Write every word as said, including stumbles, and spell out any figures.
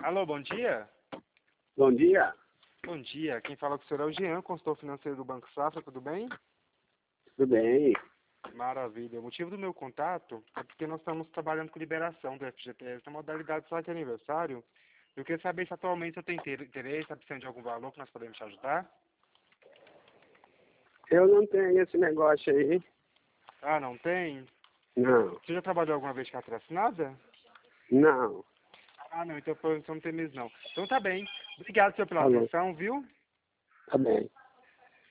Alô, bom dia? Bom dia. Bom dia. Quem fala com o senhor é o Jean, consultor financeiro do Banco Safra, tudo bem? Tudo bem? Maravilha. O motivo do meu contato é porque nós estamos trabalhando com liberação do F G T S na modalidade só de aniversário. Eu queria saber se atualmente você tem inter- interesse, está precisando de algum valor que nós podemos te ajudar? Eu não tenho esse negócio aí. Ah, não tem? Não, Você já trabalhou alguma vez de carteira assinada? não. Ah, não, então, então não tem mesmo não. Então tá bem. Obrigado, senhor, pela Falou. atenção, viu? Tá bem.